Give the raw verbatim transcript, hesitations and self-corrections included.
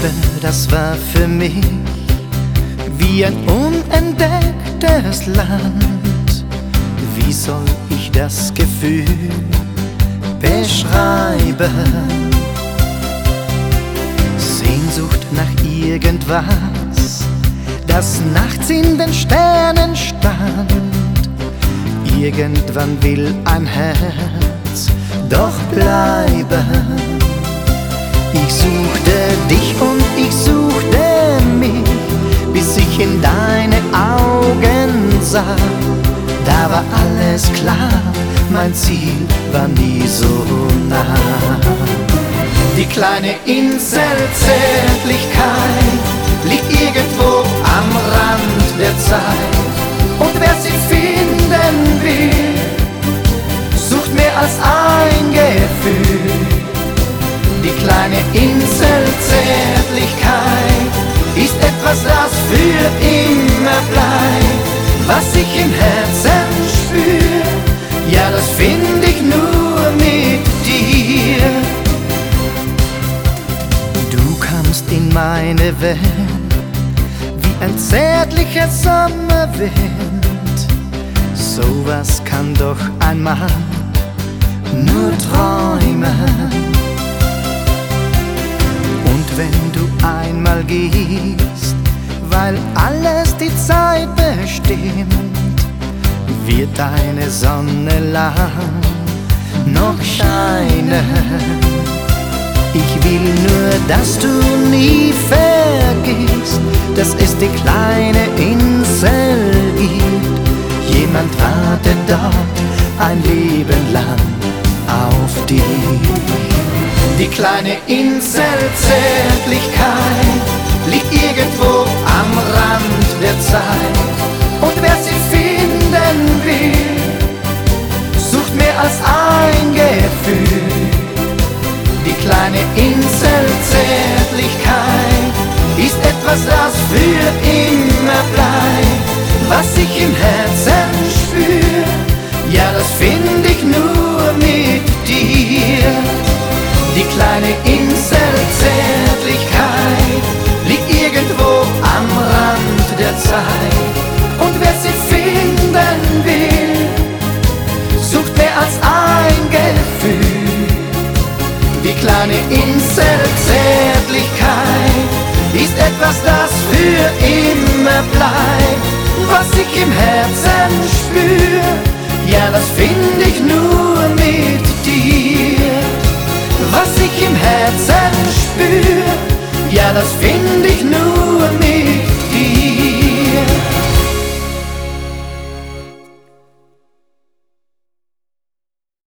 Liebe, das war für mich wie ein unentdecktes Land. Wie soll ich das Gefühl beschreiben? Sehnsucht nach irgendwas, das nachts in den Sternen stand. Irgendwann will ein Herz doch bleiben. Ich suchte dich und ich suchte mich, bis ich in deine Augen sah. Da war alles klar, mein Ziel war nie so nah. Die kleine Insel Zärtlichkeit liegt irgendwo am Rand der Zeit. Und wer sie finden will, sucht mehr als ein Gefühl. Die kleine Insel Zärtlichkeit ist etwas, das für immer bleibt. Was ich im Herzen spür, ja, das find ich nur mit dir. Du kamst in meine Welt wie ein zärtlicher Sommerwind. Sowas kann doch ein Mann nur träumen. Und wenn du einmal gehst, weil alles die Zeit bestimmt, wird deine Sonne lang noch scheinen. Ich will nur, dass du nie vergisst, dass es die kleine Insel gibt. Jemand wartet dort ein Leben lang auf dich. Die kleine Insel Zärtlichkeit liegt irgendwo am Rand der Zeit. Und wer sie finden will, sucht mehr als ein Gefühl. Die kleine Insel Zärtlichkeit ist etwas, das für immer bleibt. Was ich im Herzen spür, ja, das find ich nur mit dir. Die kleine Insel Zärtlichkeit liegt irgendwo am Rand der Zeit. Und wer sie finden will, sucht mehr als ein Gefühl. Die kleine Insel Zärtlichkeit ist etwas, das für immer bleibt. Was ich im Herzen spür, ja, das find ich nur mit dir. Was ich im Herzen spür, ja, das find ich nur